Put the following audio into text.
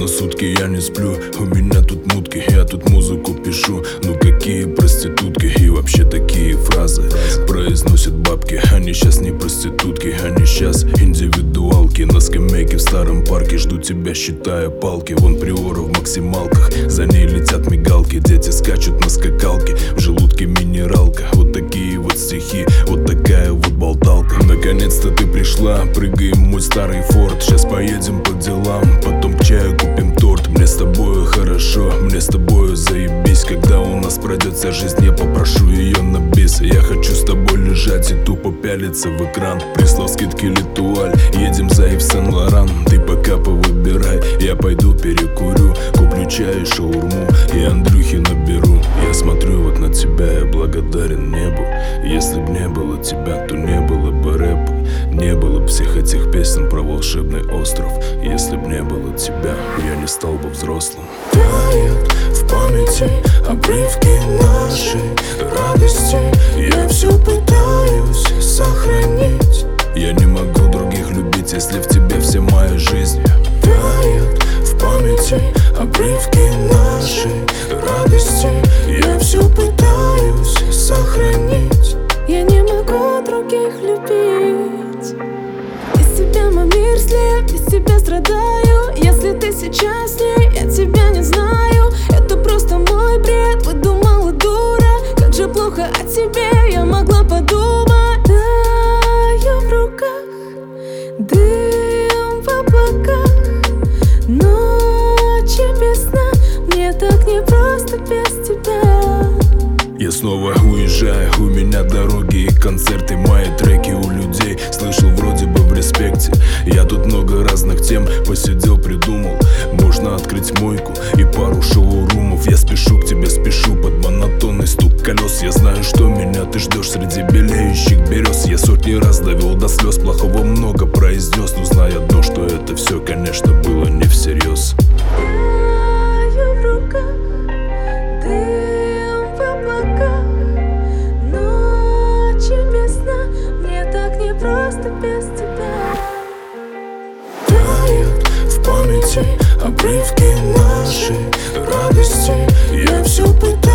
сутки я не сплю. У меня тут мутки, я тут музыку пишу. Ну какие проститутки и вообще такие фразы произносят бабки. Они сейчас не проститутки, они сейчас индивидуалки. На скамейке в старом парке жду тебя, считая палки. Вон Приора в максималках, за ней летят мигалки. Дети скачут на скакалке, в желудке минералка. Вот такие вот стихи, вот такая вот болталка. Наконец-то ты пришла, прыгаем в мой старый форт. Сейчас поедем по делам, потом к чаю купим торт. Мне с тобою хорошо, мне с тобою заебись. Когда у нас пройдет вся жизнь, я попрошу ее на бис. Я хочу с тобой лежать и тупо пялиться в экран. Прислал скидки Летуаль, едем за Ив Сен-Лоран. Ты пока повыбирай, я пойду перекурю. Куплю чай и шаурму, и Андрюхи наберу. Я смотрю вот на тебя, я благодарен небу. Если б не было тебя, то не было бы рэпа. Не было бы всех этих песен про волшебный остров. Если б не было тебя, я не стал бы взрослым. Тают в памяти обрывки нашей радости. Я все пытаюсь сохранить. Я не могу других любить, если в тебе вся моя жизнь. Тают в памяти обрывки нашей радости. Я все пытаюсь сохранить. Я не могу других любить. Без тебя мой мир слеп, без тебя страдаю. Если ты сейчас с ней, я тебя не знаю. Это просто мой бред, выдумала дура. Как же плохо о тебе я могла подумать. Таю в руках, дым в облаках. Ночи без сна, мне так непросто без тебя. Я снова уезжаю, у меня дороги и концерты. Мои треки у людей слышал вроде бы в респекте. Я тут много разных тем посидел, придумал. Можно открыть мойку и пару шоурумов. Я спешу к тебе, спешу под монотонный стук колес. Я знаю, что меня ты ждешь среди белеющих берез. Я сотни раз довел до слез, плохого много произнес. Но знай одно, что это все, конечно, было не всерьез. Таю в руках, дым в облаках. Ночи без сна, мне так непросто без тебя. Тают в памяти обрывки нашей радости. Я все пытаюсь